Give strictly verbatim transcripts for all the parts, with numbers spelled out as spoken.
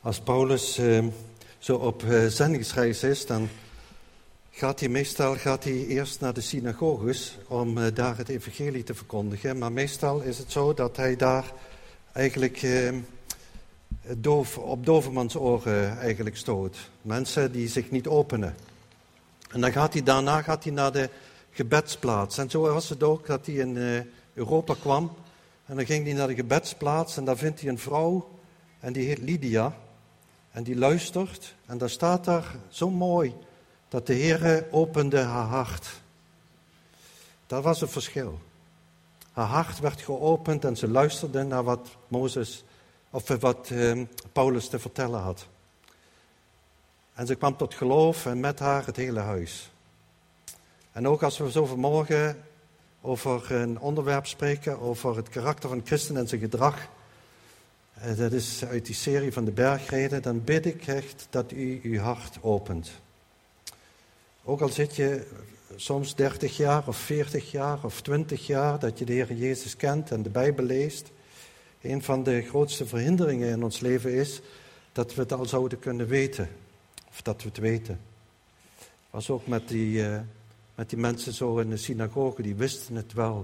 Als Paulus uh, zo op uh, zendingsreis is, dan gaat hij meestal gaat hij eerst naar de synagoges om uh, daar het evangelie te verkondigen. Maar meestal is het zo dat hij daar eigenlijk uh, doof, op dovermans oren eigenlijk stoot. Mensen die zich niet openen. En dan gaat hij, daarna gaat hij naar de gebedsplaats. En zo was het ook dat hij in uh, Europa kwam. En dan ging hij naar de gebedsplaats en daar vindt hij een vrouw. En die heet Lydia. En die luistert. En daar staat daar zo mooi dat de Heere opende haar hart. Dat was een verschil. Haar hart werd geopend en ze luisterde naar wat Mozes, of wat uh, Paulus te vertellen had. En ze kwam tot geloof en met haar het hele huis. En ook als we zo vanmorgen over een onderwerp spreken, over het karakter van christen en zijn gedrag. Dat is uit die serie van de bergreden. Dan bid ik echt dat u uw hart opent. Ook al zit je soms dertig jaar of veertig jaar of twintig jaar dat je de Heer Jezus kent en de Bijbel leest. Een van de grootste verhinderingen in ons leven is dat we het al zouden kunnen weten. Of dat we het weten. Was ook met die, uh, met die mensen zo in de synagoge, die wisten het wel.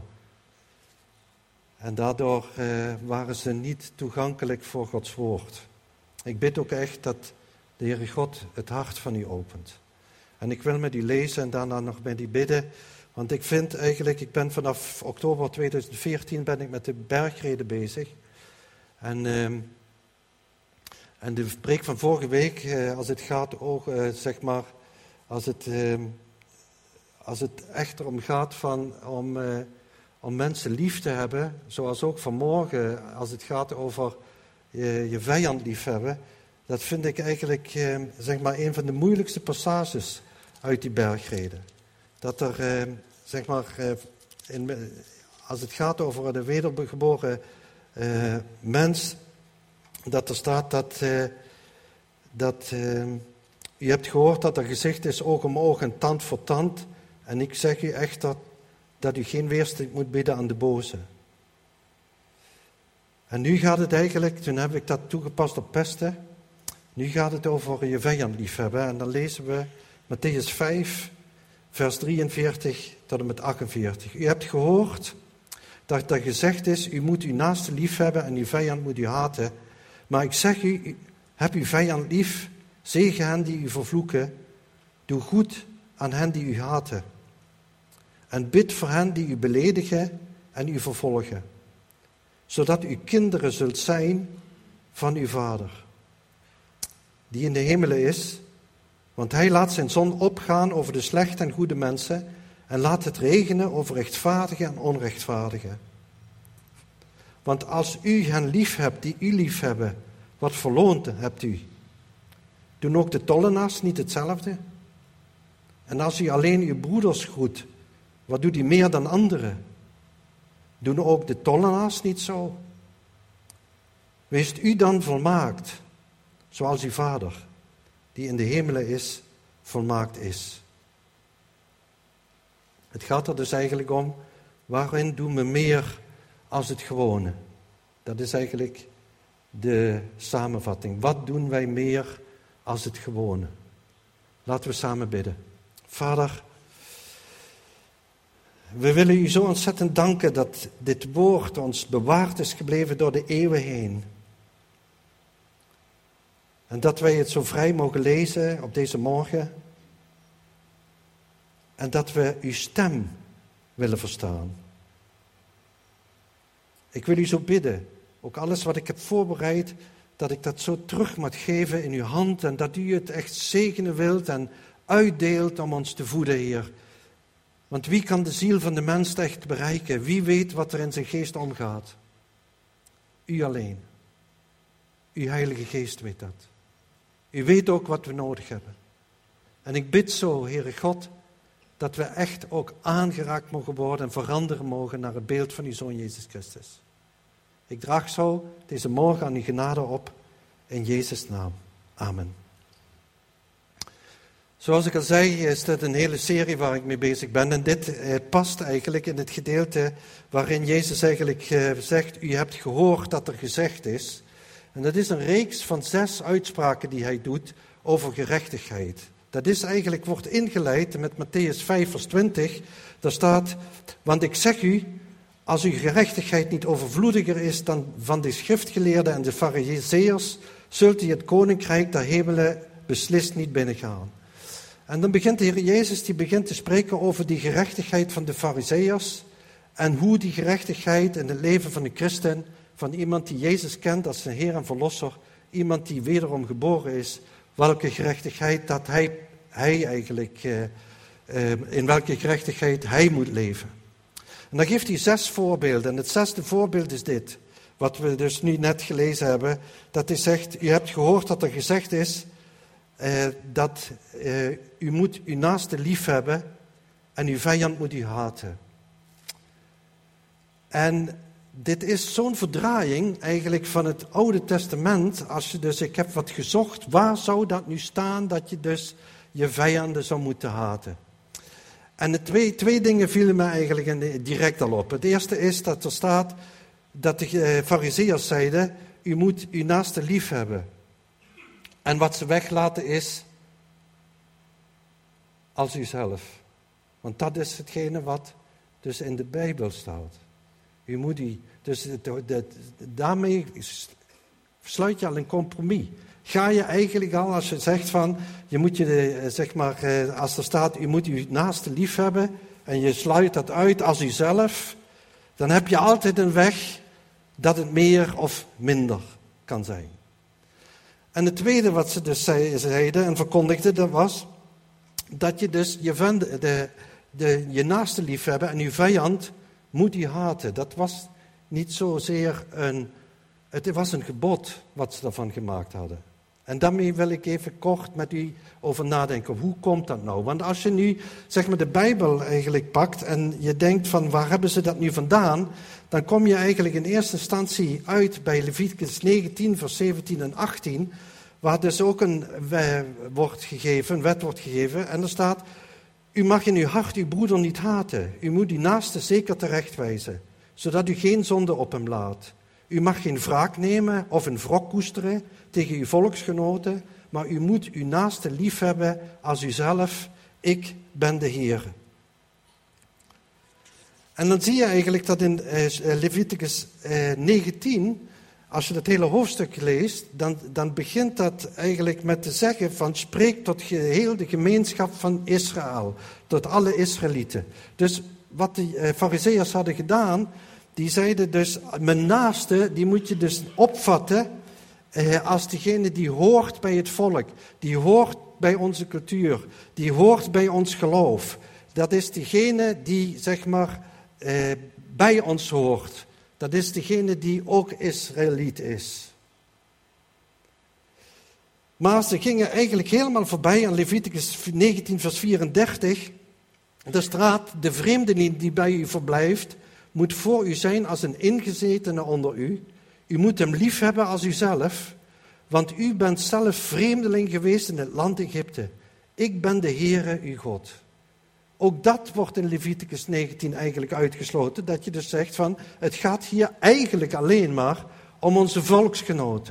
En daardoor uh, waren ze niet toegankelijk voor Gods woord. Ik bid ook echt dat de Heere God het hart van u opent. En ik wil met u lezen en daarna nog met u bidden. Want ik vind eigenlijk, ik ben vanaf oktober tweeduizend veertien ben ik met de bergreden bezig. En, uh, en de preek van vorige week, uh, als het gaat ook, uh, zeg maar, als het, uh, als het echt erom gaat van, om... Uh, Om mensen lief te hebben, zoals ook vanmorgen, als het gaat over je, je vijand lief hebben. Dat vind ik eigenlijk eh, zeg maar een van de moeilijkste passages uit die bergreden. Dat er, eh, zeg maar, eh, in, als het gaat over de wedergeboren eh, mens, dat er staat dat, eh, dat eh, u hebt gehoord dat er gezegd is oog om oog en tand voor tand. En ik zeg u echt dat dat u geen weerstand moet bieden aan de boze. En nu gaat het eigenlijk, toen heb ik dat toegepast op pesten, nu gaat het over je vijand liefhebben. En dan lezen we Mattheüs vijf, vers drieënveertig tot en met achtenveertig. U hebt gehoord dat er gezegd is, u moet uw naaste liefhebben en uw vijand moet u haten. Maar ik zeg u, heb uw vijand lief, zegen hen die u vervloeken, doe goed aan hen die u haten. En bid voor hen die u beledigen en u vervolgen, zodat u kinderen zult zijn van uw Vader, die in de hemelen is, want hij laat zijn zon opgaan over de slechte en goede mensen en laat het regenen over rechtvaardigen en onrechtvaardigen. Want als u hen lief hebt die u lief hebben, wat verloont hebt u? Doen ook de tollenaars niet hetzelfde? En als u alleen uw broeders groet, wat doet u meer dan anderen? Doen ook de tollenaars niet zo? Weest u dan volmaakt, zoals uw Vader, die in de hemelen is, volmaakt is. Het gaat er dus eigenlijk om, waarin doen we meer als het gewone? Dat is eigenlijk de samenvatting. Wat doen wij meer als het gewone? Laten we samen bidden. Vader, we willen u zo ontzettend danken dat dit woord ons bewaard is gebleven door de eeuwen heen. En dat wij het zo vrij mogen lezen op deze morgen. En dat we uw stem willen verstaan. Ik wil u zo bidden, ook alles wat ik heb voorbereid, dat ik dat zo terug mag geven in uw hand. En dat u het echt zegenen wilt en uitdeelt om ons te voeden, Heer. Want wie kan de ziel van de mens echt bereiken? Wie weet wat er in zijn geest omgaat? U alleen. Uw Heilige Geest weet dat. U weet ook wat we nodig hebben. En ik bid zo, Heere God, dat we echt ook aangeraakt mogen worden en veranderen mogen naar het beeld van uw Zoon Jezus Christus. Ik draag zo deze morgen aan uw genade op, in Jezus' naam. Amen. Zoals ik al zei, is dit een hele serie waar ik mee bezig ben. En dit eh, past eigenlijk in het gedeelte waarin Jezus eigenlijk eh, zegt, u hebt gehoord dat er gezegd is. En dat is een reeks van zes uitspraken die hij doet over gerechtigheid. Dat is eigenlijk, wordt ingeleid met Mattheüs vijf vers twintig. Daar staat, want ik zeg u, als uw gerechtigheid niet overvloediger is dan van de schriftgeleerden en de farizeeërs, zult u het koninkrijk der hemelen beslist niet binnengaan. En dan begint de Heer Jezus, die begint te spreken over die gerechtigheid van de farizeeërs en hoe die gerechtigheid in het leven van een christen, van iemand die Jezus kent als zijn Heer en Verlosser, iemand die wederom geboren is, welke gerechtigheid dat hij, hij eigenlijk, uh, uh, in welke gerechtigheid hij moet leven. En dan geeft hij zes voorbeelden. En het zesde voorbeeld is dit, wat we dus nu net gelezen hebben, dat hij zegt, u hebt gehoord dat er gezegd is, uh, dat uh, u moet uw naaste lief hebben en uw vijand moet u haten. En dit is zo'n verdraaiing eigenlijk van het Oude Testament. Als je dus, ik heb wat gezocht, waar zou dat nu staan dat je dus je vijanden zou moeten haten? En de twee, twee dingen vielen me eigenlijk direct al op. Het eerste is dat er staat dat de farizeeërs zeiden, u moet uw naaste lief hebben. En wat ze weglaten is, als uzelf. Want dat is hetgene wat dus in de Bijbel staat. U moet die, dus het, het, daarmee sluit je al een compromis. Ga je eigenlijk al, als je zegt van, je moet je, zeg maar, als er staat, u moet uw naaste lief hebben, en je sluit dat uit als uzelf, dan heb je altijd een weg dat het meer of minder kan zijn. En het tweede wat ze dus zeiden en verkondigden, dat was dat je dus je, vende, de, de, je naaste lief hebben en uw vijand moet die haten. Dat was niet zozeer een, het was een gebod wat ze daarvan gemaakt hadden. En daarmee wil ik even kort met u over nadenken. Hoe komt dat nou? Want als je nu zeg maar de Bijbel eigenlijk pakt en je denkt van waar hebben ze dat nu vandaan? Dan kom je eigenlijk in eerste instantie uit bij Leviticus negentien vers zeventien en achttien. Waar dus ook een wet wordt gegeven, een wet wordt gegeven. En er staat, u mag in uw hart uw broeder niet haten. U moet uw naaste zeker terechtwijzen, zodat u geen zonde op hem laat. U mag geen wraak nemen of een wrok koesteren tegen uw volksgenoten, maar u moet uw naaste lief hebben als uzelf. Ik ben de Heer. En dan zie je eigenlijk dat in Leviticus negentien, als je dat hele hoofdstuk leest, dan, dan begint dat eigenlijk met te zeggen van spreek tot geheel de gemeenschap van Israël, tot alle Israëlieten. Dus wat de farizeeërs hadden gedaan, die zeiden dus, mijn naaste, die moet je dus opvatten eh, als degene die hoort bij het volk, die hoort bij onze cultuur, die hoort bij ons geloof. Dat is degene die, zeg maar, eh, bij ons hoort. Dat is degene die ook Israëliet is. Maar ze gingen eigenlijk helemaal voorbij aan Leviticus negentien vers vierendertig. Daar staat, de vreemdeling die bij u verblijft, moet voor u zijn als een ingezetene onder u. U moet hem lief hebben als uzelf, want u bent zelf vreemdeling geweest in het land Egypte. Ik ben de Heere, uw God. Ook dat wordt in Leviticus negentien eigenlijk uitgesloten, dat je dus zegt van, het gaat hier eigenlijk alleen maar om onze volksgenoten.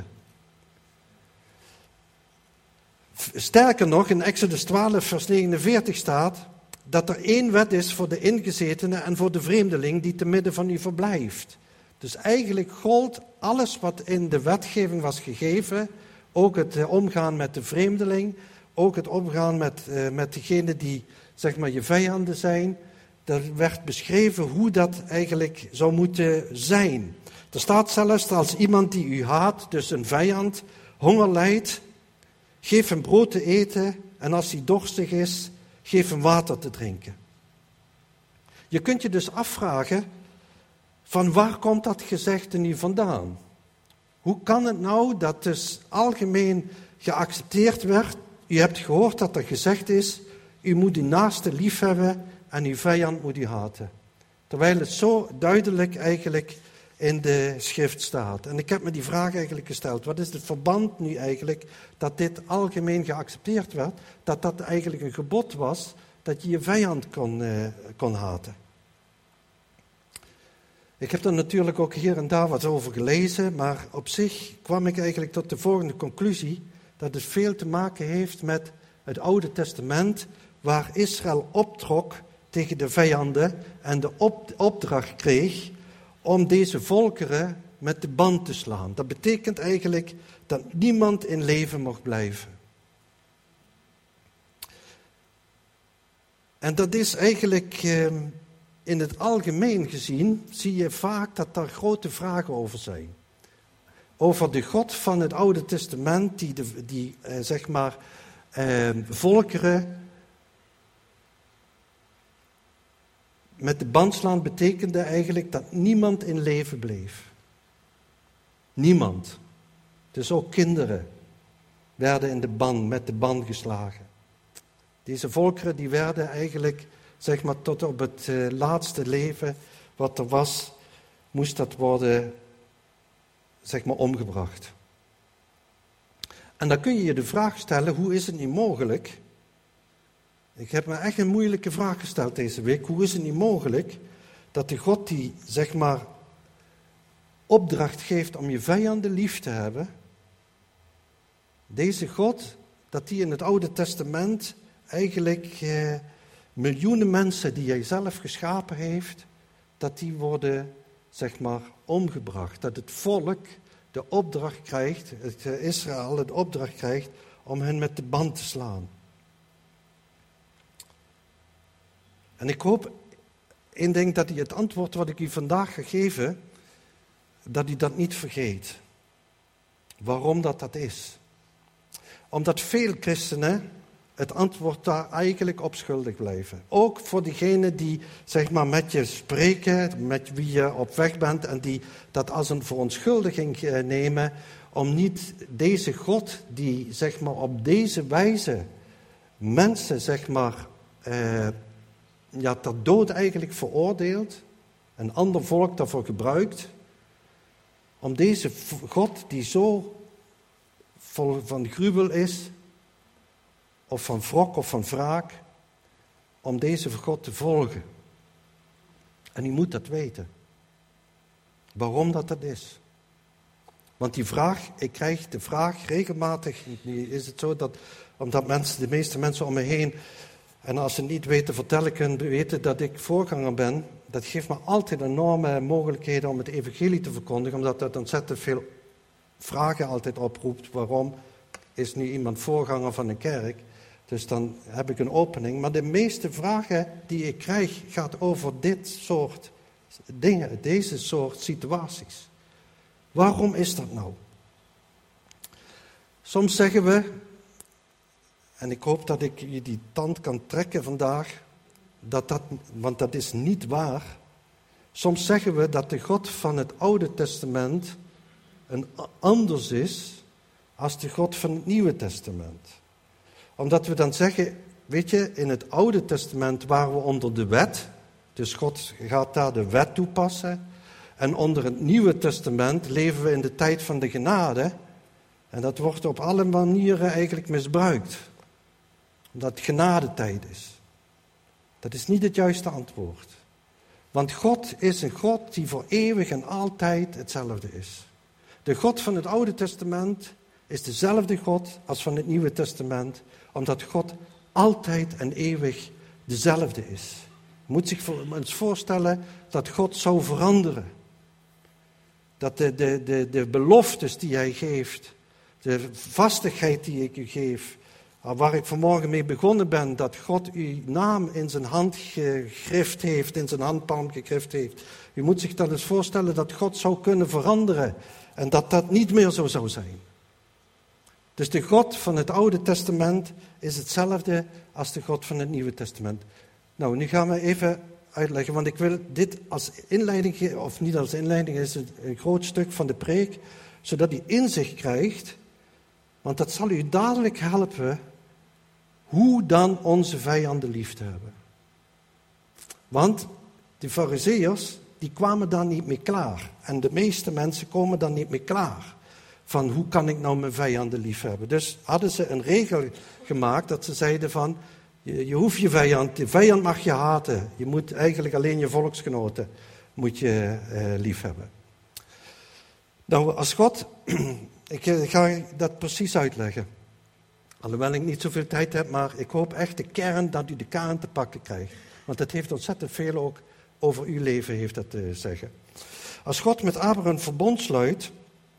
Sterker nog, in Exodus twaalf vers negenenveertig staat, dat er één wet is voor de ingezetene en voor de vreemdeling die te midden van u verblijft. Dus eigenlijk gold alles wat in de wetgeving was gegeven, ook het omgaan met de vreemdeling, ook het omgaan met, uh, met degene die, zeg maar, je vijanden zijn. Er werd beschreven hoe dat eigenlijk zou moeten zijn. Er staat zelfs als iemand die u haat, dus een vijand, honger lijdt, geef hem brood te eten en als hij dorstig is, geef hem water te drinken. Je kunt je dus afvragen, van waar komt dat gezegde nu vandaan? Hoe kan het nou dat dus algemeen geaccepteerd werd, u hebt gehoord dat er gezegd is, u moet uw naaste lief hebben en uw vijand moet u haten. Terwijl het zo duidelijk eigenlijk in de schrift staat. En ik heb me die vraag eigenlijk gesteld, wat is het verband nu eigenlijk dat dit algemeen geaccepteerd werd, dat dat eigenlijk een gebod was, dat je je vijand kon, uh, kon haten. Ik heb er natuurlijk ook hier en daar wat over gelezen, maar op zich kwam ik eigenlijk tot de volgende conclusie, dat het veel te maken heeft met het Oude Testament, waar Israël optrok tegen de vijanden en de op, opdracht kreeg om deze volkeren met de band te slaan. Dat betekent eigenlijk dat niemand in leven mocht blijven. En dat is eigenlijk, eh, in het algemeen gezien, zie je vaak dat daar grote vragen over zijn. Over de God van het Oude Testament, die, de, die eh, zeg maar, eh, volkeren met de band slaan, betekende eigenlijk dat niemand in leven bleef. Niemand. Dus ook kinderen werden in de band, met de band geslagen. Deze volkeren die werden eigenlijk, zeg maar, tot op het uh, laatste leven wat er was, moest dat worden, zeg maar, omgebracht. En dan kun je je de vraag stellen, hoe is het niet mogelijk? Ik heb me echt een moeilijke vraag gesteld deze week. Hoe is het niet mogelijk dat de God die, zeg maar, opdracht geeft om je vijanden lief te hebben, deze God, dat die in het Oude Testament eigenlijk eh, miljoenen mensen die hij zelf geschapen heeft, dat die worden, zeg maar, omgebracht. Dat het volk de opdracht krijgt, het uh, Israël de opdracht krijgt om hen met de band te slaan. En ik hoop, één ding, dat hij het antwoord wat ik u vandaag ga geven, dat u dat niet vergeet. Waarom dat dat is. Omdat veel christenen het antwoord daar eigenlijk op schuldig blijven. Ook voor diegenen die, zeg maar, met je spreken, met wie je op weg bent en die dat als een verontschuldiging nemen om niet deze God die, zeg maar, op deze wijze mensen, zeg maar, eh, ja, ter dood eigenlijk veroordeelt, een ander volk daarvoor gebruikt, om deze God die zo vol van gruwel is, of van wrok of van wraak, om deze God te volgen. En u moet dat weten. Waarom dat dat is. Want die vraag, ik krijg de vraag regelmatig, nu is het zo dat, omdat mensen, de meeste mensen om me heen, en als ze niet weten, vertel ik hen, weten dat ik voorganger ben, dat geeft me altijd enorme mogelijkheden om het evangelie te verkondigen, omdat dat ontzettend veel vragen altijd oproept. Waarom is nu iemand voorganger van een kerk? Dus dan heb ik een opening. Maar de meeste vragen die ik krijg, gaat over dit soort dingen, deze soort situaties. Waarom is dat nou? Soms zeggen we, en ik hoop dat ik je die tand kan trekken vandaag, dat dat, want dat is niet waar. Soms zeggen we dat de God van het Oude Testament een anders is als de God van het Nieuwe Testament. Omdat we dan zeggen, weet je, in het Oude Testament waren we onder de wet, dus God gaat daar de wet toepassen. En onder het Nieuwe Testament leven we in de tijd van de genade. En dat wordt op alle manieren eigenlijk misbruikt. Omdat het genadetijd is. Dat is niet het juiste antwoord. Want God is een God die voor eeuwig en altijd hetzelfde is. De God van het Oude Testament is dezelfde God als van het Nieuwe Testament, omdat God altijd en eeuwig dezelfde is. Je moet zich eens voorstellen dat God zou veranderen. Dat de, de, de, de beloftes die hij geeft, de vastigheid die ik u geef, waar ik vanmorgen mee begonnen ben, dat God uw naam in zijn hand gegrift heeft, in zijn handpalm gegrift heeft. U moet zich dan eens voorstellen dat God zou kunnen veranderen en dat dat niet meer zo zou zijn. Dus de God van het Oude Testament is hetzelfde als de God van het Nieuwe Testament. Nou, nu gaan we even uitleggen, want ik wil dit als inleiding geven, of niet als inleiding, is het een groot stuk van de preek, zodat u inzicht krijgt, want dat zal u dadelijk helpen hoe dan onze vijanden lief te hebben. Want de Farizeeërs, die kwamen daar niet mee klaar. En de meeste mensen komen daar niet mee klaar. Van hoe kan ik nou mijn vijanden lief hebben? Dus hadden ze een regel gemaakt dat ze zeiden van, je, je hoeft je vijand, de vijand mag je haten. Je moet eigenlijk alleen je volksgenoten moet je uh, lief hebben. Nou, als God, ik ga dat precies uitleggen. Alhoewel ik niet zoveel tijd heb, maar ik hoop echt de kern, dat u de kern te pakken krijgt. Want het heeft ontzettend veel ook over uw leven heeft dat te zeggen. Als God met Abraham een verbond sluit,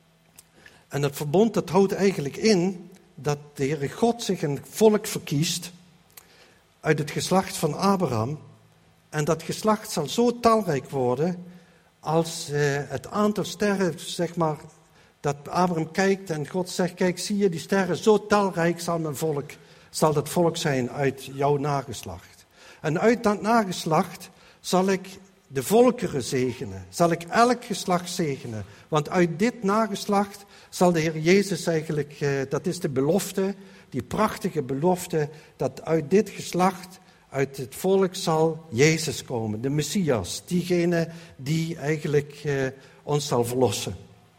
en dat verbond dat houdt eigenlijk in dat de Heere God zich een volk verkiest uit het geslacht van Abraham. En dat geslacht zal zo talrijk worden als uh, het aantal sterren, zeg maar, dat Abraham kijkt en God zegt, kijk, zie je die sterren, zo talrijk zal mijn volk, zal dat volk zijn uit jouw nageslacht. En uit dat nageslacht zal ik de volkeren zegenen, zal ik elk geslacht zegenen. Want uit dit nageslacht zal de Heer Jezus eigenlijk, uh, dat is de belofte, die prachtige belofte, dat uit dit geslacht, uit het volk zal Jezus komen, de Messias, diegene die eigenlijk uh, ons zal verlossen.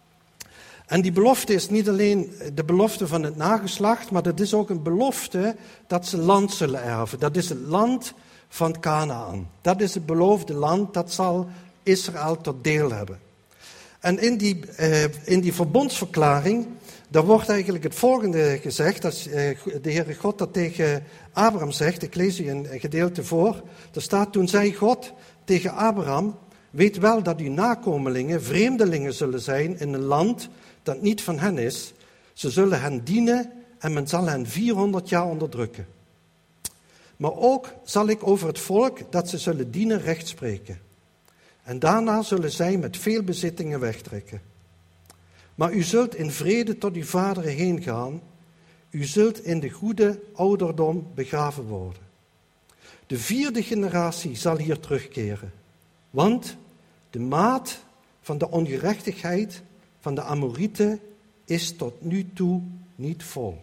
En die belofte is niet alleen de belofte van het nageslacht, maar dat is ook een belofte dat ze land zullen erven. Dat is het land van Kanaan. Dat is het beloofde land, dat zal Israël tot deel hebben. En in die, uh, in die verbondsverklaring, daar wordt eigenlijk het volgende gezegd, als uh, de Heere God dat tegen Abraham zegt, ik lees u een gedeelte voor, er staat, toen zei God tegen Abraham, weet wel dat uw nakomelingen vreemdelingen zullen zijn in een land dat niet van hen is. Ze zullen hen dienen en men zal hen vierhonderd jaar onderdrukken. Maar ook zal ik over het volk dat ze zullen dienen recht spreken. En daarna zullen zij met veel bezittingen wegtrekken. Maar u zult in vrede tot uw vaderen heen gaan. U zult in de goede ouderdom begraven worden. De vierde generatie zal hier terugkeren. Want de maat van de ongerechtigheid van de Amorieten is tot nu toe niet vol.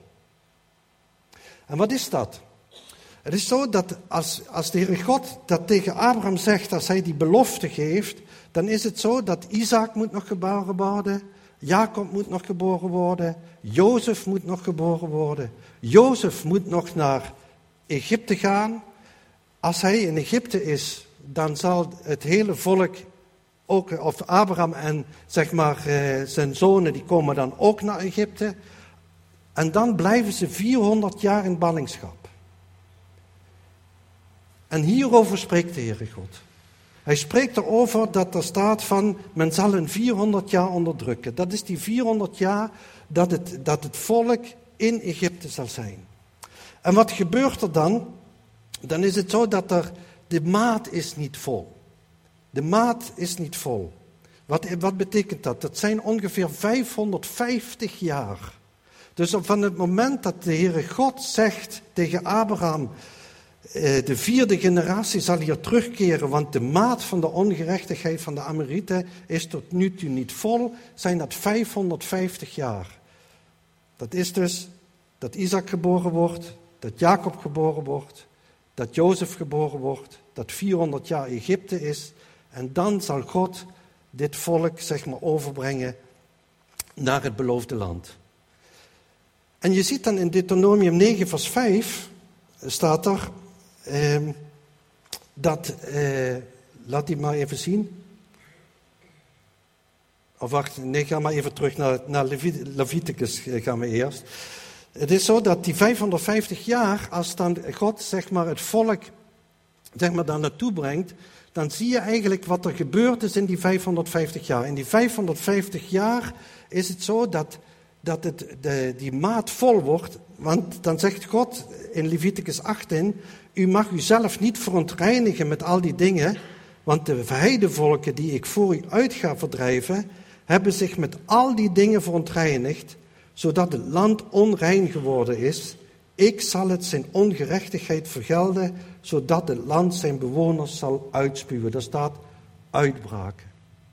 En wat is dat? Het is zo dat als, als de Heere God dat tegen Abraham zegt, als hij die belofte geeft, dan is het zo dat Isaac moet nog geboren worden, Jacob moet nog geboren worden, Jozef moet nog geboren worden. Jozef moet nog naar Egypte gaan. Als hij in Egypte is, dan zal het hele volk, ook, of Abraham en zeg maar uh, zijn zonen, die komen dan ook naar Egypte. En dan blijven ze vierhonderd jaar in ballingschap. En hierover spreekt de Heere God. Hij spreekt erover dat er staat van, men zal hen vierhonderd jaar onderdrukken. Dat is die vierhonderd jaar dat het, dat het volk in Egypte zal zijn. En wat gebeurt er dan? Dan is het zo dat er, de maat is niet vol. De maat is niet vol. Wat, wat betekent dat? Dat zijn ongeveer vijfhonderdvijftig jaar. Dus van het moment dat de Heere God zegt tegen Abraham, de vierde generatie zal hier terugkeren, want de maat van de ongerechtigheid van de Amorieten is tot nu toe niet vol, zijn dat vijfhonderdvijftig jaar. Dat is dus dat Isaac geboren wordt, dat Jacob geboren wordt, dat Jozef geboren wordt, dat vierhonderd jaar Egypte is, en dan zal God dit volk, zeg maar, overbrengen naar het beloofde land. En je ziet dan in Deuteronomium negen vers vijf, staat er, eh, dat, eh, laat die maar even zien. Of wacht, nee, ga maar even terug naar, naar Leviticus gaan we eerst. Het is zo dat die vijfhonderdvijftig jaar, als dan God, zeg maar, het volk, zeg maar, daar naartoe brengt, dan zie je eigenlijk wat er gebeurd is in die vijfhonderdvijftig jaar. In die vijfhonderdvijftig jaar is het zo dat, dat het, de, die maat vol wordt. Want dan zegt God in Leviticus achttien, u mag uzelf niet verontreinigen met al die dingen, want de heidevolken die ik voor u uit ga verdrijven, hebben zich met al die dingen verontreinigd, zodat het land onrein geworden is. Ik zal het zijn ongerechtigheid vergelden, zodat het land zijn bewoners zal uitspuwen. Daar staat uitbraken.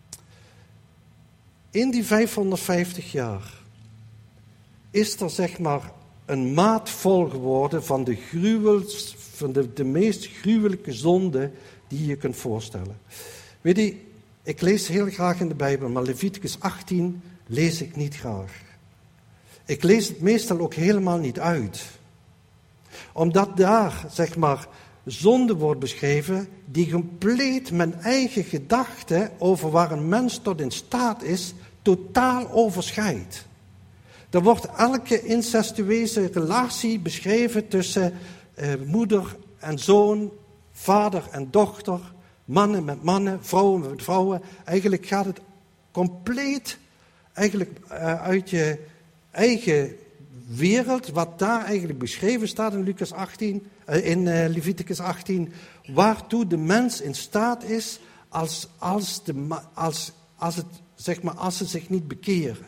In die vijfhonderdvijftig jaar is er, zeg maar, een maat vol geworden van de gruwels, van de, de meest gruwelijke zonde die je kunt voorstellen. Weet je, ik lees heel graag in de Bijbel, maar Leviticus achttien lees ik niet graag. Ik lees het meestal ook helemaal niet uit. Omdat daar, zeg maar, zonde wordt beschreven die compleet mijn eigen gedachten over waar een mens tot in staat is, totaal overschrijdt. Er wordt elke incestueuze relatie beschreven tussen eh, moeder en zoon, vader en dochter, mannen met mannen, vrouwen met vrouwen. Eigenlijk gaat het compleet eigenlijk, uh, uit je eigen wereld, wat daar eigenlijk beschreven staat in, Lucas achttien, uh, in uh, Leviticus achttien, waartoe de mens in staat is als, als, de, als, als, het, zeg maar, als ze zich niet bekeren.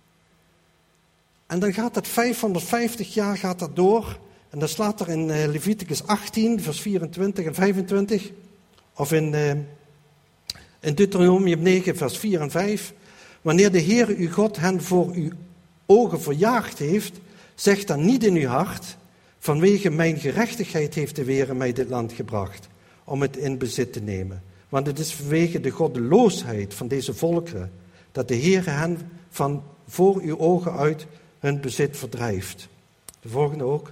En dan gaat dat vijfhonderdvijftig jaar gaat dat door. En dan slaat er in uh, Leviticus achttien, vers vierentwintig en vijfentwintig. Of in, uh, in Deuteronomium negen, vers vier en vijf. Wanneer de Heere uw God hen voor uw ogen verjaagd heeft, zeg dan niet in uw hart, vanwege mijn gerechtigheid heeft de Heere mij dit land gebracht, om het in bezit te nemen. Want het is vanwege de goddeloosheid van deze volkeren, dat de Heere hen van voor uw ogen uit hun bezit verdrijft. De volgende ook.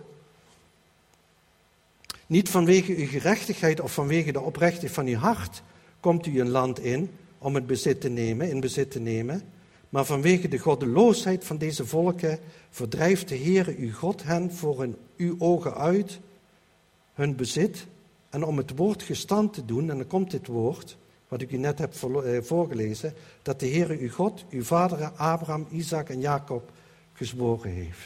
Niet vanwege uw gerechtigheid of vanwege de oprechtheid van uw hart komt u een land in om het bezit te nemen, in bezit te nemen, maar vanwege de goddeloosheid van deze volken verdrijft de Heere uw God hen voor hun, uw ogen uit hun bezit. En om het woord gestand te doen, en dan komt dit woord, wat ik u net heb voorgelezen, dat de Heere uw God, uw vaderen Abraham, Isaac en Jacob gezworen heeft.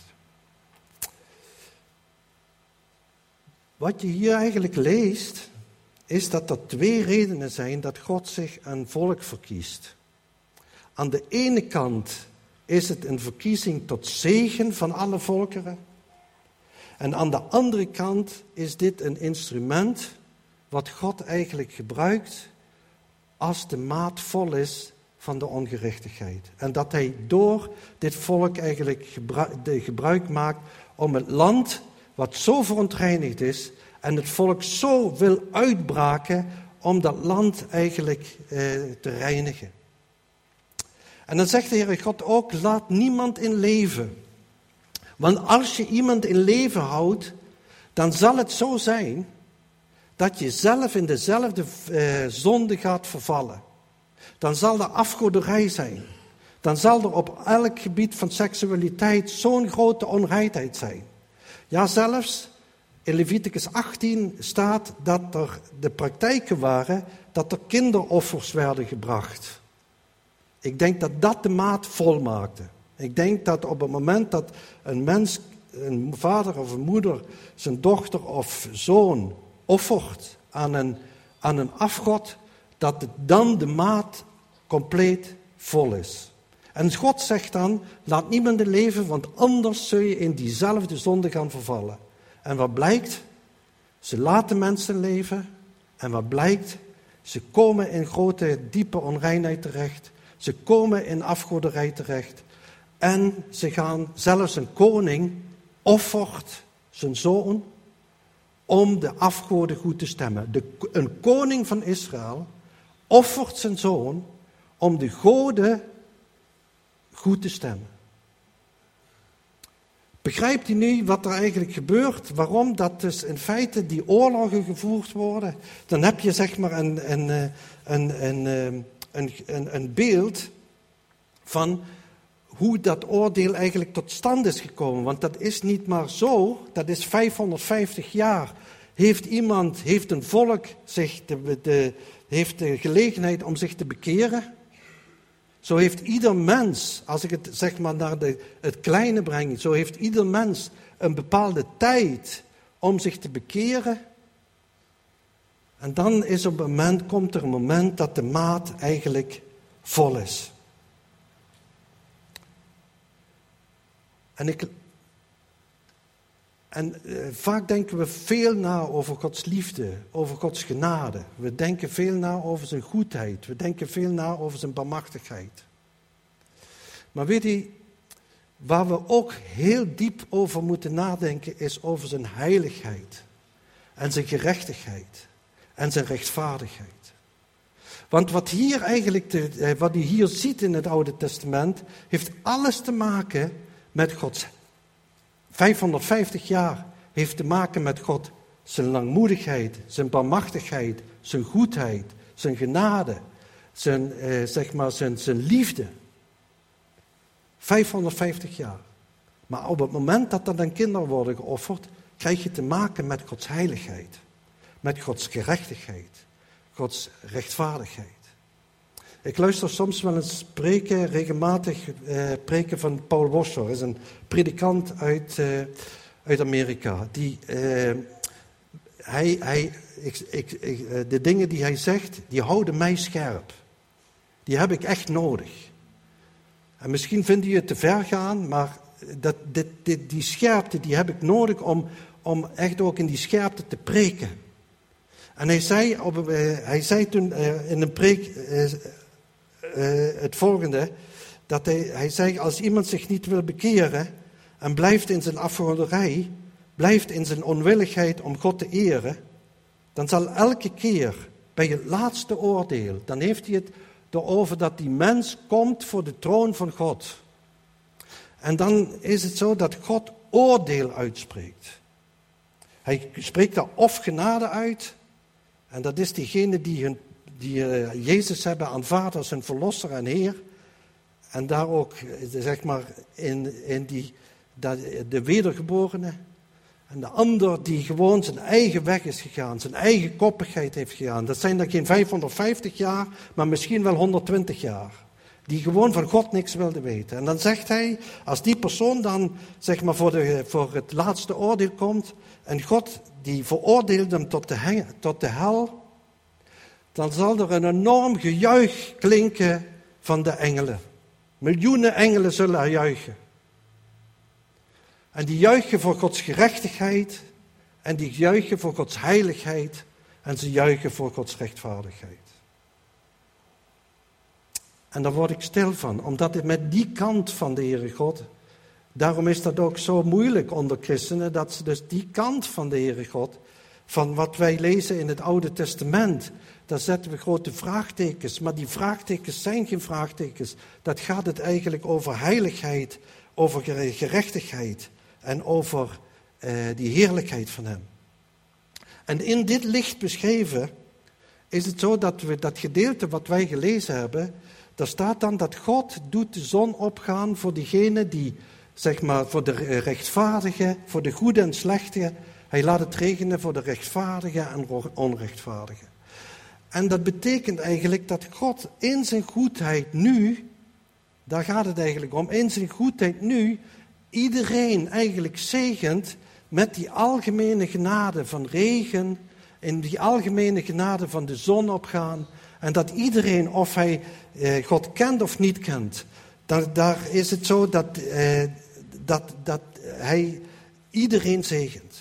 Wat je hier eigenlijk leest, is dat er twee redenen zijn dat God zich een volk verkiest. Aan de ene kant is het een verkiezing tot zegen van alle volkeren. En aan de andere kant is dit een instrument wat God eigenlijk gebruikt als de maat vol is van de ongerechtigheid. En dat hij door dit volk eigenlijk gebruik, de gebruik maakt om het land wat zo verontreinigd is en het volk zo wil uitbraken om dat land eigenlijk eh, te reinigen. En dan zegt de Heere God ook, laat niemand in leven. Want als je iemand in leven houdt, dan zal het zo zijn dat je zelf in dezelfde eh, zonde gaat vervallen. Dan zal er afgoderij zijn. Dan zal er op elk gebied van seksualiteit zo'n grote onreinheid zijn. Ja, zelfs in Leviticus achttien staat dat er de praktijken waren dat er kinderoffers werden gebracht. Ik denk dat dat de maat vol maakte. Ik denk dat op het moment dat een mens, een vader of een moeder, zijn dochter of zoon offert aan een, aan een afgod, dat het dan de maat compleet vol is. En God zegt dan, laat niemand in leven, want anders zul je in diezelfde zonde gaan vervallen. En wat blijkt? Ze laten mensen leven. En wat blijkt? Ze komen in grote, diepe onreinheid terecht. Ze komen in afgoderij terecht. En ze gaan, zelfs een koning offert zijn zoon om de afgoden goed te stemmen. De, een koning van Israël offert zijn zoon om de goden goed te stemmen. Begrijpt u nu wat er eigenlijk gebeurt? Waarom dat dus in feite die oorlogen gevoerd worden? Dan heb je zeg maar een, een, een, een, een, een, een beeld van hoe dat oordeel eigenlijk tot stand is gekomen. Want dat is niet maar zo, dat is vijfhonderdvijftig jaar. Heeft iemand, heeft een volk zich de, de, heeft de gelegenheid om zich te bekeren? Zo heeft ieder mens, als ik het zeg maar naar de, het kleine breng, zo heeft ieder mens een bepaalde tijd om zich te bekeren. En dan is op een moment, komt er een moment dat de maat eigenlijk vol is. En, ik, en uh, vaak denken we veel na over Gods liefde, over Gods genade. We denken veel na over zijn goedheid. We denken veel na over zijn barmhartigheid. Maar weet u, waar we ook heel diep over moeten nadenken, is over zijn heiligheid. En zijn gerechtigheid. En zijn rechtvaardigheid. Want wat hier eigenlijk, te, wat u hier ziet in het Oude Testament, heeft alles te maken met Gods. vijfhonderdvijftig jaar heeft te maken met God, zijn langmoedigheid, zijn barmhartigheid, zijn goedheid, zijn genade, zijn, eh, zeg maar zijn, zijn liefde. vijfhonderdvijftig jaar. Maar op het moment dat er dan kinderen worden geofferd, krijg je te maken met Gods heiligheid. Met Gods gerechtigheid. Gods rechtvaardigheid. Ik luister soms wel eens preken, regelmatig eh, preken van Paul Washer. Dat is een predikant uit, eh, uit Amerika. Die, eh, hij, hij, ik, ik, ik, de dingen die hij zegt, die houden mij scherp. Die heb ik echt nodig. En misschien vindt u het te ver gaan, maar dat, dit, dit, die scherpte die heb ik nodig om, om echt ook in die scherpte te preken. En hij zei, op, uh, hij zei toen uh, in een preek uh, uh, het volgende, dat hij, hij zei, als iemand zich niet wil bekeren en blijft in zijn afgoderij, blijft in zijn onwilligheid om God te eren, dan zal elke keer bij het laatste oordeel, dan heeft hij het erover dat die mens komt voor de troon van God. En dan is het zo dat God oordeel uitspreekt. Hij spreekt daar of genade uit, en dat is diegene die, hun, die uh, Jezus hebben aanvaard als hun verlosser en Heer. En daar ook, zeg maar, in, in die, de wedergeborene. En de ander die gewoon zijn eigen weg is gegaan, zijn eigen koppigheid heeft gegaan. Dat zijn dan geen vijfhonderdvijftig jaar, maar misschien wel honderdtwintig jaar. Die gewoon van God niks wilde weten. En dan zegt hij, als die persoon dan, zeg maar, voor, de, voor het laatste oordeel komt, en God die veroordeelt hem tot de, heng, tot de hel, dan zal er een enorm gejuich klinken van de engelen. Miljoenen engelen zullen juichen. En die juichen voor Gods gerechtigheid, en die juichen voor Gods heiligheid, en ze juichen voor Gods rechtvaardigheid. En daar word ik stil van, omdat het met die kant van de Heere God, daarom is dat ook zo moeilijk onder christenen, dat ze dus die kant van de Heere God, van wat wij lezen in het Oude Testament, daar zetten we grote vraagtekens, maar die vraagtekens zijn geen vraagtekens. Dat gaat het eigenlijk over heiligheid, over gerechtigheid en over uh, die heerlijkheid van hem. En in dit licht beschreven is het zo dat we dat gedeelte wat wij gelezen hebben, daar staat dan dat God doet de zon opgaan voor diegenen die, zeg maar, voor de rechtvaardigen, voor de goede en slechte. Hij laat het regenen voor de rechtvaardigen en onrechtvaardigen. En dat betekent eigenlijk dat God in zijn goedheid nu, daar gaat het eigenlijk om, in zijn goedheid nu iedereen eigenlijk zegent met die algemene genade van regen, in die algemene genade van de zon opgaan. En dat iedereen, of hij eh, God kent of niet kent, daar, daar is het zo dat, eh, dat, dat hij iedereen zegent.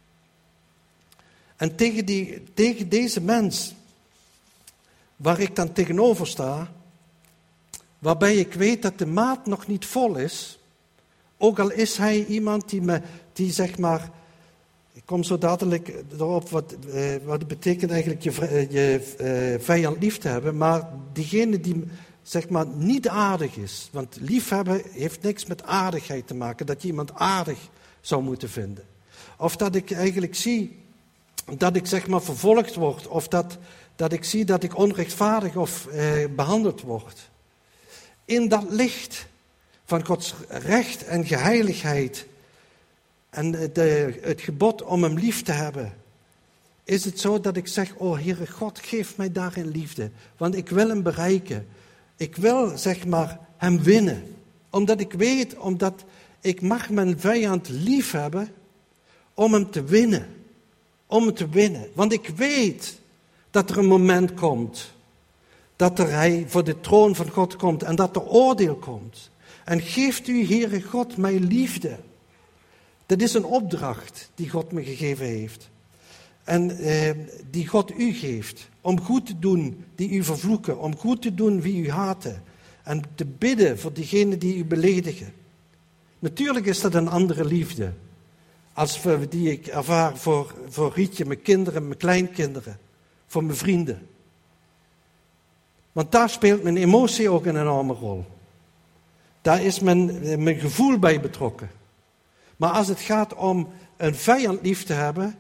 En tegen, die, tegen deze mens, waar ik dan tegenover sta, waarbij ik weet dat de maat nog niet vol is, ook al is hij iemand die, me, die zeg maar, ik kom zo dadelijk erop wat, eh, wat het betekent eigenlijk je, je eh, vijand lief te hebben, maar diegene die zeg maar niet aardig is, want liefhebben heeft niks met aardigheid te maken, dat je iemand aardig zou moeten vinden. Of dat ik eigenlijk zie dat ik zeg maar vervolgd word, of dat, dat ik zie dat ik onrechtvaardig of eh, behandeld word. In dat licht van Gods recht en geheiligheid en de, het gebod om hem lief te hebben, is het zo dat ik zeg, o Heere God, geef mij daarin liefde, want ik wil hem bereiken. Ik wil, zeg maar, hem winnen. Omdat ik weet, omdat ik mag mijn vijand lief hebben om hem te winnen. Om hem te winnen. Want ik weet dat er een moment komt dat er hij voor de troon van God komt en dat er oordeel komt. En geeft u, Heere God, mij liefde. Dat is een opdracht die God me gegeven heeft. En eh, die God u geeft. Om goed te doen die u vervloeken. Om goed te doen wie u haten. En te bidden voor diegenen die u beledigen. Natuurlijk is dat een andere liefde. Als die ik ervaar voor, voor Rietje, mijn kinderen, mijn kleinkinderen. Voor mijn vrienden. Want daar speelt mijn emotie ook een enorme rol. Daar is mijn, mijn gevoel bij betrokken. Maar als het gaat om een vijand lief te hebben,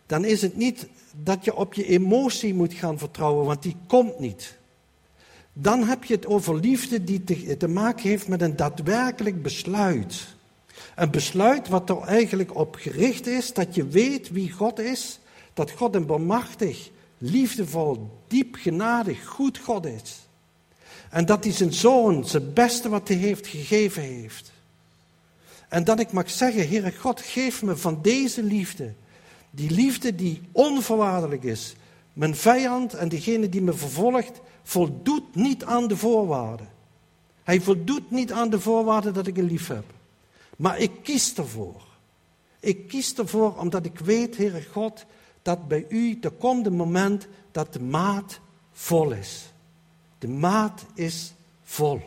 dan is het niet dat je op je emotie moet gaan vertrouwen, want die komt niet. Dan heb je het over liefde die te, te maken heeft met een daadwerkelijk besluit. Een besluit wat er eigenlijk op gericht is dat je weet wie God is, dat God een barmhartig, liefdevol, diep genadig, goed God is. En dat hij zijn zoon, zijn beste wat hij heeft, gegeven heeft. En dat ik mag zeggen, Heere God, geef me van deze liefde. Die liefde die onvoorwaardelijk is. Mijn vijand en degene die me vervolgt, voldoet niet aan de voorwaarden. Hij voldoet niet aan de voorwaarden dat ik hem lief heb. Maar ik kies ervoor. Ik kies ervoor omdat ik weet, Heere God, dat bij u er komt een moment dat de maat vol is. De maat is vol.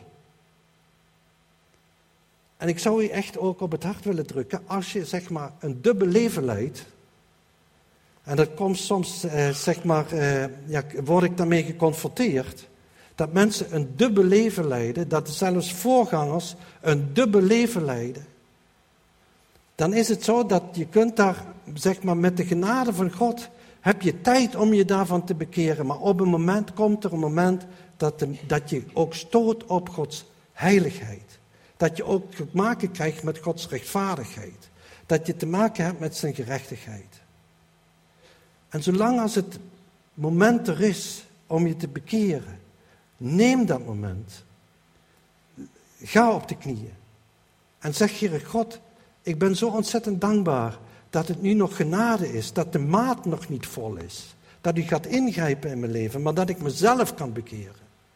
En ik zou u echt ook op het hart willen drukken, als je zeg maar een dubbel leven leidt, en dat komt soms, eh, zeg maar, eh, ja, word ik daarmee geconfronteerd, dat mensen een dubbel leven leiden, dat zelfs voorgangers een dubbel leven leiden, dan is het zo dat je kunt daar, zeg maar, met de genade van God, heb je tijd om je daarvan te bekeren, maar op een moment komt er een moment dat, de, dat je ook stoot op Gods heiligheid. Dat je ook te maken krijgt met Gods rechtvaardigheid. Dat je te maken hebt met zijn gerechtigheid. En zolang als het moment er is om je te bekeren, neem dat moment. Ga op de knieën. En zeg, Heere God, ik ben zo ontzettend dankbaar dat het nu nog genade is. Dat de maat nog niet vol is. Dat u gaat ingrijpen in mijn leven, maar dat ik mezelf kan bekeren.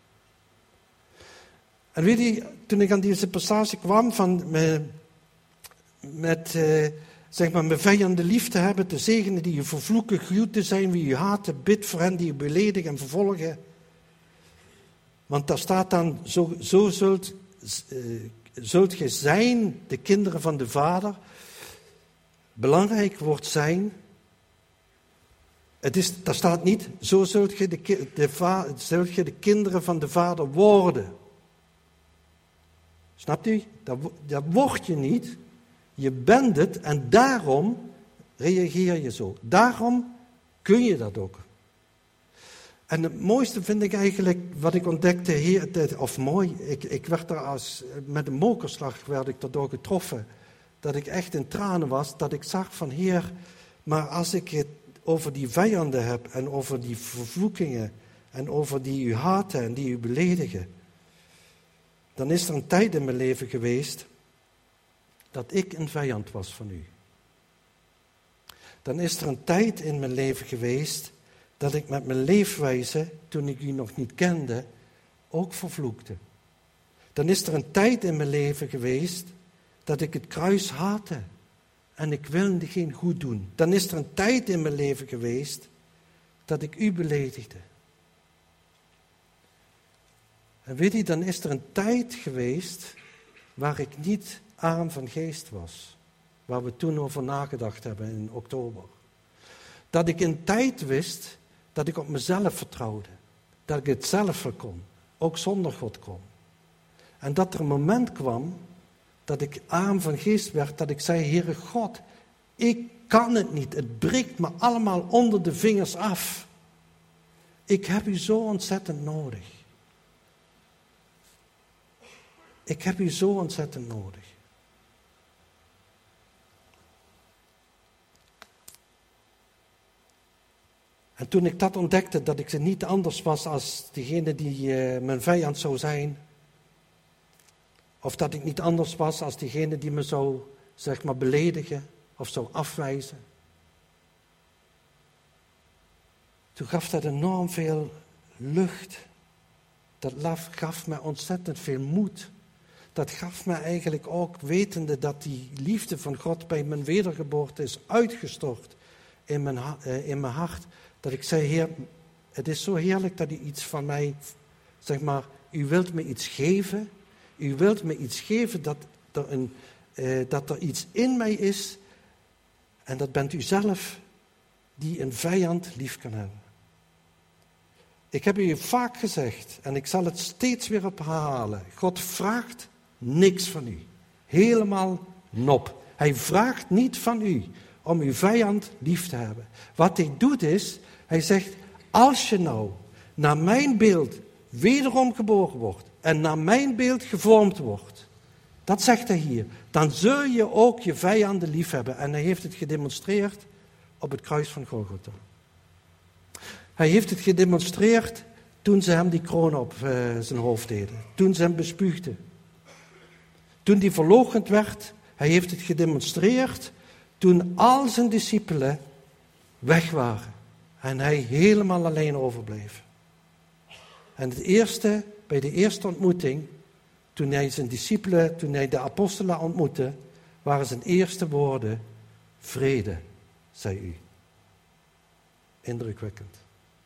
En weet je, toen ik aan deze passage kwam van me, met, eh, zeg maar, mijn vijanden lief te hebben, te zegenen die u vervloeken, gruw te zijn wie u haten, bid voor hen die u beledigen en vervolgen. Want daar staat dan, zo, zo zult, uh, zult gij zijn, de kinderen van de Vader. Belangrijk wordt zijn. Het is, daar staat niet, zo zult je de, de, zult je de kinderen van de Vader worden. Snapt u? Dat, dat word je niet. Je bent het en daarom reageer je zo. Daarom kun je dat ook. En het mooiste vind ik eigenlijk, wat ik ontdekte, heer, of mooi, ik, ik werd er als, met een mokerslag werd ik daardoor getroffen. Dat ik echt in tranen was, dat ik zag van Heer, maar als ik het over die vijanden heb en over die vervloekingen en over die u haten en die u beledigen, dan is er een tijd in mijn leven geweest dat ik een vijand was van u. Dan is er een tijd in mijn leven geweest dat ik met mijn leefwijze, toen ik u nog niet kende, ook vervloekte. Dan is er een tijd in mijn leven geweest dat ik het kruis haatte en ik wilde geen goed doen. Dan is er een tijd in mijn leven geweest dat ik u beledigde. En weet je, dan is er een tijd geweest waar ik niet arm van geest was. Waar we toen over nagedacht hebben in oktober. Dat ik in tijd wist dat ik op mezelf vertrouwde. Dat ik het zelf wel kon. Ook zonder God kon. En dat er een moment kwam dat ik arm van geest werd. Dat ik zei, Heere God, ik kan het niet. Het breekt me allemaal onder de vingers af. Ik heb u zo ontzettend nodig. Ik heb u zo ontzettend nodig. En toen ik dat ontdekte, dat ik ze niet anders was als degene die uh, mijn vijand zou zijn, of dat ik niet anders was als degene die me zou, zeg maar, beledigen of zou afwijzen, toen gaf dat enorm veel lucht. Dat gaf me ontzettend veel moed. Dat gaf me eigenlijk ook, wetende dat die liefde van God bij mijn wedergeboorte is uitgestort in mijn, uh, in mijn hart. Dat ik zei, Heer, het is zo heerlijk dat u iets van mij, zeg maar, u wilt me iets geven. U wilt me iets geven dat er, een, uh, dat er iets in mij is. En dat bent u zelf die een vijand lief kan hebben. Ik heb u vaak gezegd, en ik zal het steeds weer op herhalen. God vraagt niks van u. Helemaal nop. Hij vraagt niet van u om uw vijand lief te hebben. Wat hij doet is, hij zegt, als je nou naar mijn beeld wederom geboren wordt en naar mijn beeld gevormd wordt, dat zegt hij hier, dan zul je ook je vijanden lief hebben. En hij heeft het gedemonstreerd op het kruis van Golgotha. Hij heeft het gedemonstreerd toen ze hem die kroon op uh, zijn hoofd deden. Toen ze hem bespuugden. Toen hij verloochend werd, hij heeft het gedemonstreerd toen al zijn discipelen weg waren. En hij helemaal alleen overbleef. En het eerste, bij de eerste ontmoeting, toen hij zijn discipelen, toen hij de apostelen ontmoette, waren zijn eerste woorden, vrede, zei u. Indrukwekkend.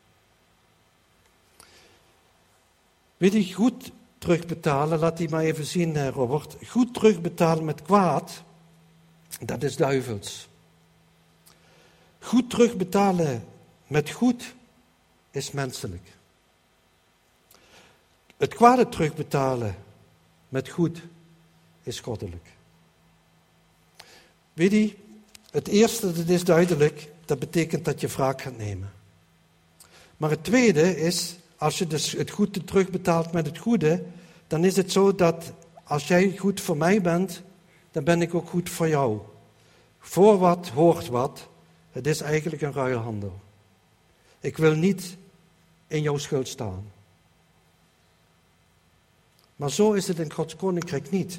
Weet je, goed terugbetalen, laat die maar even zien, Robert. Goed terugbetalen met kwaad, dat is duivels. Goed terugbetalen met goed is menselijk. Het kwade terugbetalen met goed is goddelijk. Weet je, het eerste, dat is duidelijk, dat betekent dat je wraak gaat nemen. Maar het tweede is, als je dus het goede terugbetaalt met het goede, dan is het zo dat als jij goed voor mij bent, dan ben ik ook goed voor jou. Voor wat hoort wat. Het is eigenlijk een ruilhandel. Ik wil niet in jouw schuld staan. Maar zo is het in Gods koninkrijk niet.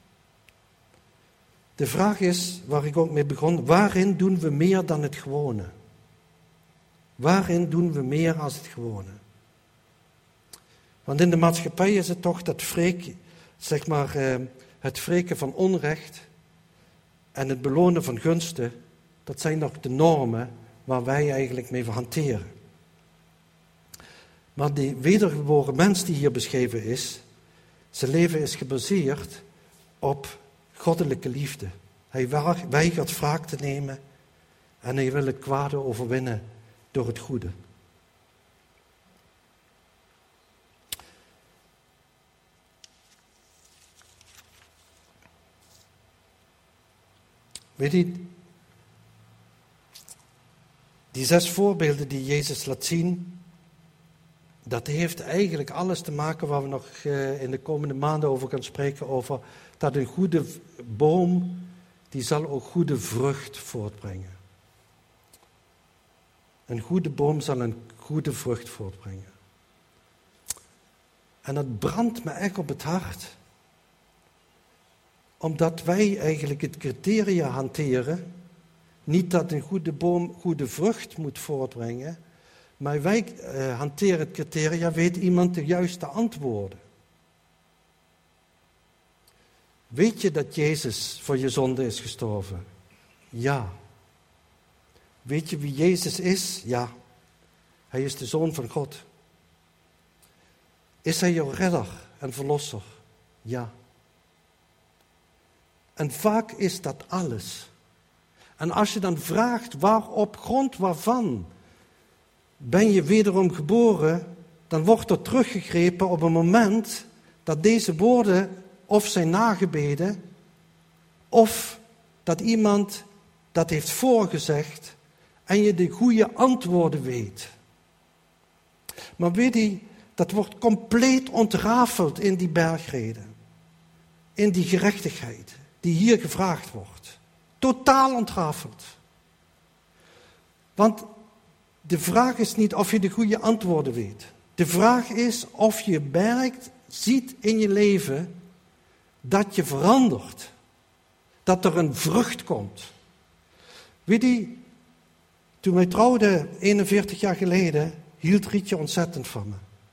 De vraag is, waar ik ook mee begon, waarin doen we meer dan het gewone? Waarin doen we meer dan het gewone? Want in de maatschappij is het toch dat wreek, zeg maar, eh, het wreken van onrecht en het belonen van gunsten, dat zijn nog de normen waar wij eigenlijk mee hanteren. Maar die wedergeboren mens die hier beschreven is, zijn leven is gebaseerd op goddelijke liefde. Hij weigert wraak te nemen en hij wil het kwade overwinnen door het goede. Weet je, die zes voorbeelden die Jezus laat zien, dat heeft eigenlijk alles te maken waar we nog in de komende maanden over gaan spreken, over dat een goede boom, die zal ook goede vrucht voortbrengen. Een goede boom zal een goede vrucht voortbrengen. En dat brandt me echt op het hart, omdat wij eigenlijk het criteria hanteren, niet dat een goede boom goede vrucht moet voortbrengen, maar wij uh, hanteren het criteria, weet iemand de juiste antwoorden? Weet je dat Jezus voor je zonde is gestorven? Ja. Weet je wie Jezus is? Ja. Hij is de Zoon van God. Is hij jouw redder en verlosser? Ja. En vaak is dat alles. En als je dan vraagt, waarop grond waarvan ben je wederom geboren, dan wordt er teruggegrepen op een moment dat deze woorden of zijn nagebeden, of dat iemand dat heeft voorgezegd en je de goede antwoorden weet. Maar weet je, dat wordt compleet ontrafeld in die bergreden. In die gerechtigheid die hier gevraagd wordt. Totaal ontrafeld. Want de vraag is niet of je de goede antwoorden weet. De vraag is of je merkt, ziet in je leven dat je verandert. Dat er een vrucht komt. Weet je, toen wij trouwden eenenveertig jaar geleden, hield Rietje ontzettend van me.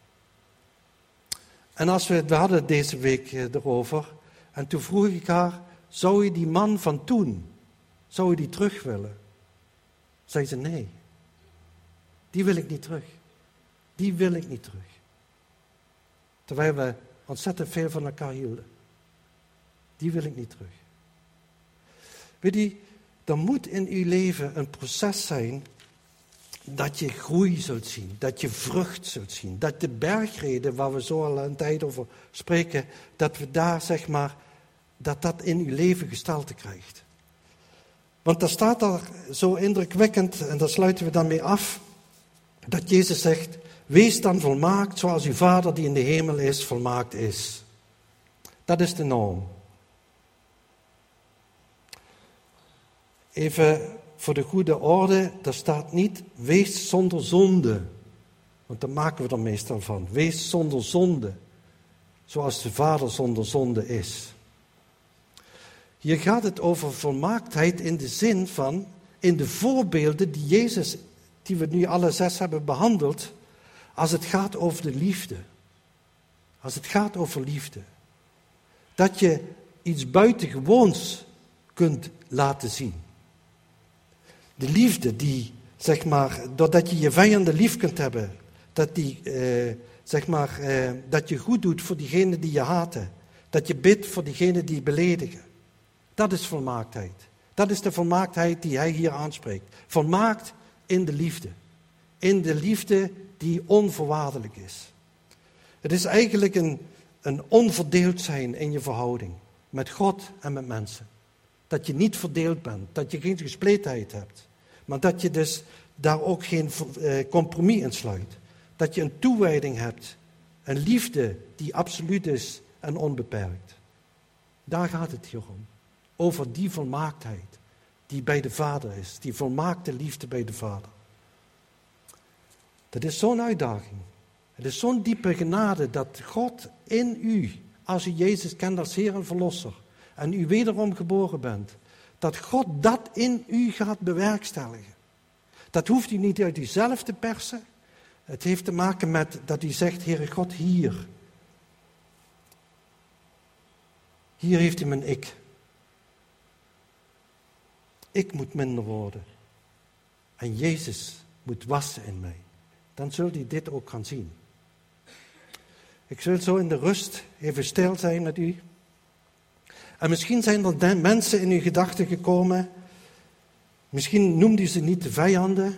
En als we, we hadden het deze week erover, en toen vroeg ik haar, zou je die man van toen, zou je die terug willen? Zei ze, nee. Die wil ik niet terug. Die wil ik niet terug. Terwijl we ontzettend veel van elkaar hielden. Die wil ik niet terug. Weet je, er moet in uw leven een proces zijn dat je groei zult zien, dat je vrucht zult zien, dat de bergreden waar we zo al een tijd over spreken, dat we daar zeg maar, dat dat in uw leven gestalte krijgt. Want daar staat daar zo indrukwekkend, en daar sluiten we dan mee af, dat Jezus zegt, wees dan volmaakt zoals uw Vader die in de hemel is, volmaakt is. Dat is de norm. Even voor de goede orde, daar staat niet, wees zonder zonde. Want daar maken we er meestal van. Wees zonder zonde, zoals de Vader zonder zonde is. Hier gaat het over volmaaktheid in de zin van, in de voorbeelden die Jezus, die we nu alle zes hebben behandeld, als het gaat over de liefde. Als het gaat over liefde. Dat je iets buitengewoons kunt laten zien. De liefde die, zeg maar, doordat je je vijanden lief kunt hebben, dat, die, eh, zeg maar, eh, dat je goed doet voor diegenen die je haten, dat je bidt voor diegenen die je beledigen. Dat is volmaaktheid. Dat is de volmaaktheid die hij hier aanspreekt. Volmaakt in de liefde. In de liefde die onvoorwaardelijk is. Het is eigenlijk een, een onverdeeld zijn in je verhouding met God en met mensen. Dat je niet verdeeld bent, dat je geen gespletenheid hebt. Maar dat je dus daar ook geen eh, compromis in sluit. Dat je een toewijding hebt, een liefde die absoluut is en onbeperkt. Daar gaat het hier om. Over die volmaaktheid die bij de Vader is. Die volmaakte liefde bij de Vader. Dat is zo'n uitdaging. Het is zo'n diepe genade dat God in u, als u Jezus kent als Heer en Verlosser, en u wederom geboren bent, dat God dat in u gaat bewerkstelligen. Dat hoeft u niet uit uzelf te persen. Het heeft te maken met dat u zegt, Heere God, hier. Hier heeft u mijn ik. Ik moet minder worden. En Jezus moet wassen in mij. Dan zult u dit ook gaan zien. Ik zul zo in de rust even stil zijn met u. En misschien zijn er mensen in uw gedachten gekomen. Misschien noemde u ze niet de vijanden.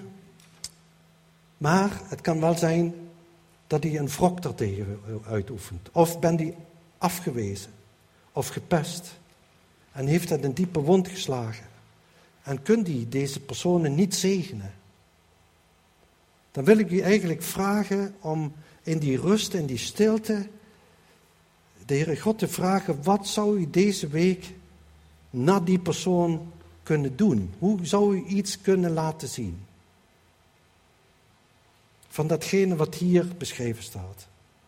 Maar het kan wel zijn dat u een wrok daartegen uitoefent. Of bent u afgewezen. Of gepest. En heeft dat een diepe wond geslagen. En kunt u deze personen niet zegenen. Dan wil ik u eigenlijk vragen om in die rust, in die stilte, de Heere God te vragen, wat zou u deze week naar die persoon kunnen doen? Hoe zou u iets kunnen laten zien? Van datgene wat hier beschreven staat.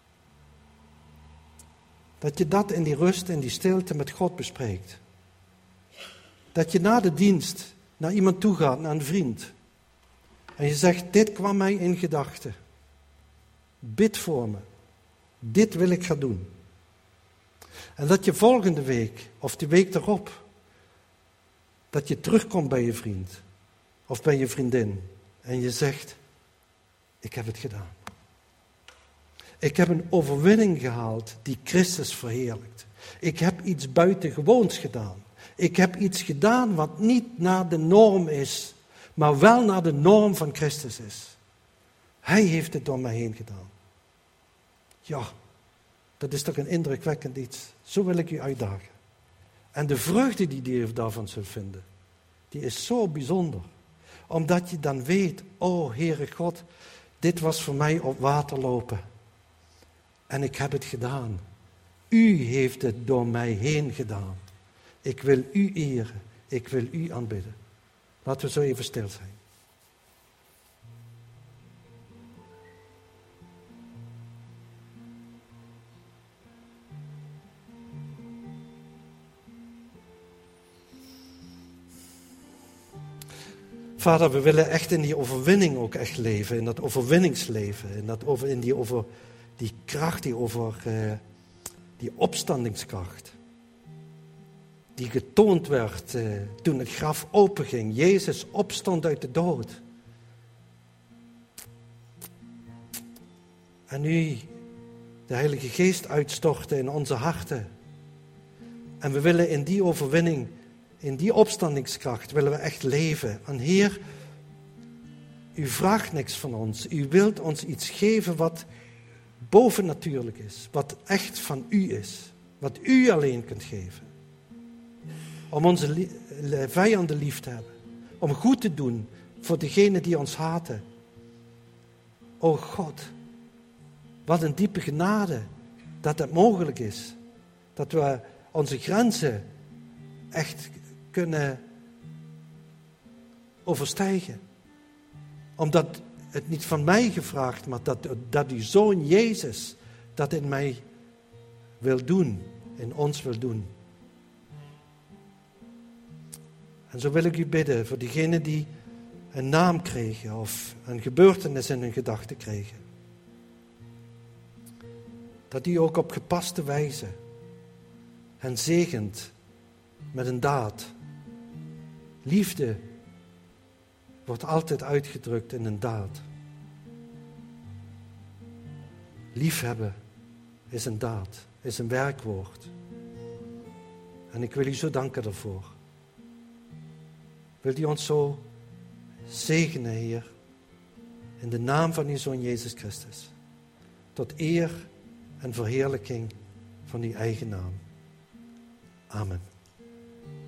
Dat je dat in die rust, in die stilte met God bespreekt. Dat je na de dienst naar iemand toe gaat, naar een vriend. En je zegt, dit kwam mij in gedachten. Bid voor me. Dit wil ik gaan doen. En dat je volgende week, of de week erop, dat je terugkomt bij je vriend. Of bij je vriendin. En je zegt, ik heb het gedaan. Ik heb een overwinning gehaald die Christus verheerlijkt. Ik heb iets buitengewoons gedaan. Ik heb iets gedaan wat niet naar de norm is, maar wel naar de norm van Christus is. Hij heeft het door mij heen gedaan. Ja, dat is toch een indrukwekkend iets. Zo wil ik u uitdagen. En de vreugde die je daarvan zult vinden, die is zo bijzonder. Omdat je dan weet, oh Heere God, dit was voor mij op water lopen. En ik heb het gedaan. U heeft het door mij heen gedaan. Ik wil u eren. Ik wil u aanbidden. Laten we zo even stil zijn. Vader, we willen echt in die overwinning ook echt leven. In dat overwinningsleven. In, dat over, in die, over, die kracht, die, over, uh, die opstandingskracht. Die getoond werd uh, toen het graf openging. Jezus opstond uit de dood. En nu de Heilige Geest uitstortte in onze harten. En we willen in die overwinning, in die opstandingskracht, willen we echt leven. En Heer, u vraagt niks van ons. U wilt ons iets geven wat bovennatuurlijk is. Wat echt van u is. Wat u alleen kunt geven. Om onze li- vijanden lief te hebben. Om goed te doen voor degenen die ons haten. O God, wat een diepe genade dat dat mogelijk is. Dat we onze grenzen echt kunnen overstijgen. Omdat het niet van mij gevraagd, maar dat, dat uw Zoon Jezus dat in mij wil doen, in ons wil doen. En zo wil ik u bidden voor diegenen die een naam kregen of een gebeurtenis in hun gedachten kregen. Dat u ook op gepaste wijze hen zegent met een daad. Liefde wordt altijd uitgedrukt in een daad. Liefhebben is een daad, is een werkwoord. En ik wil u zo danken daarvoor. Wilt u ons zo zegenen, Heer, in de naam van uw Zoon Jezus Christus. Tot eer en verheerlijking van uw eigen naam. Amen.